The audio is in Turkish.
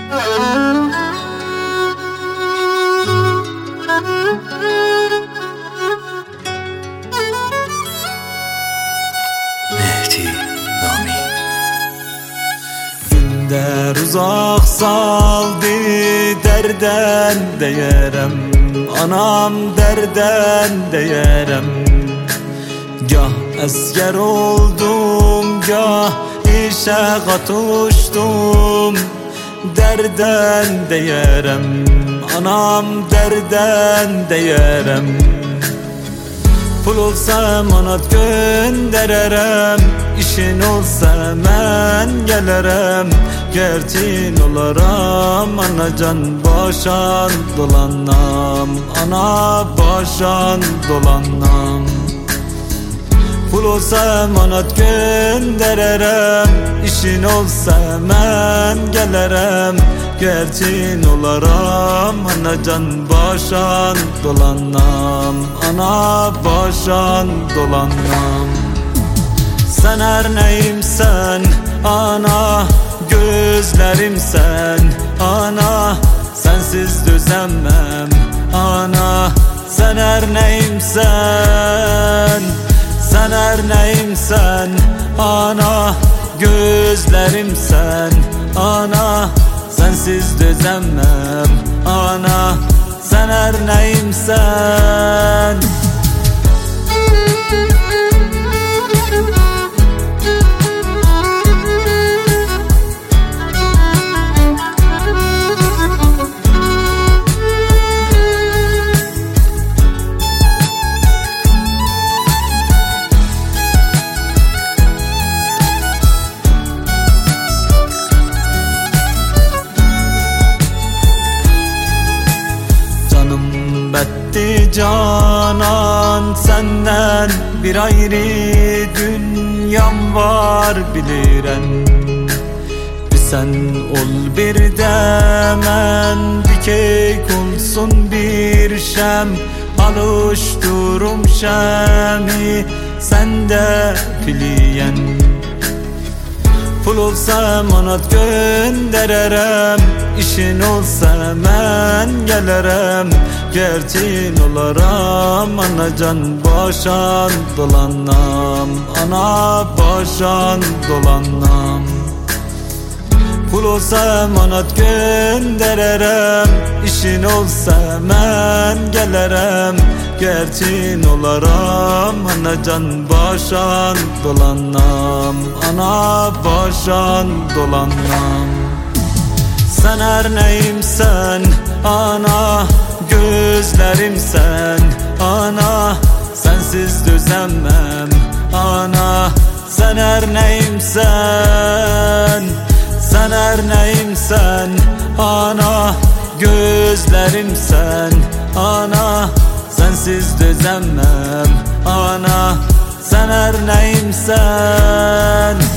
Mehdi Nami. Günler uzak saldı, derden deyerem, anam derden deyerem. Gah asker oldum, gah işe katıştım, derden deyerem, anam derden deyerem. Pul olsa manat göndererem, işin olsa men gelerem. Gerçin olaram, anacan başan dolanam, ana başan dolanam. Pul olsa manat göndererem, işin olsa men gelerem. Gerçin olaram, anacan başan dolanam, ana başan dolanam. Sen her neyimsen ana, gözlerimsen ana, sensiz düzenmem ana. Sen her neyimsen, sen her neyimsen ana, gözlerimsen ana, sensiz düzenmem ana. Sen her neyimsen. Betti canan, senden bir ayrı dünyam var biliren. Bir sen ol bir demen, bir keyk olsun bir şem. Alıştırım şemi sende piliyen. Pul olsa manat göndererem, işin olsa men gelerem. Gerçin olaram, anacan başan dolanam, ana başan dolanam. Pul olsa manat göndererem, işin olsa men gelerem. Gerçin olaram, anacan başan dolanam, ana başan dolanam. Sen her neyimsen ana, gözlerimsen ana, sensiz düzenmem ana. Sen her neyimsen, sen her neyimsen ana, gözlerimsen ana, sensiz düzenmem ana. Sen her neyimsen.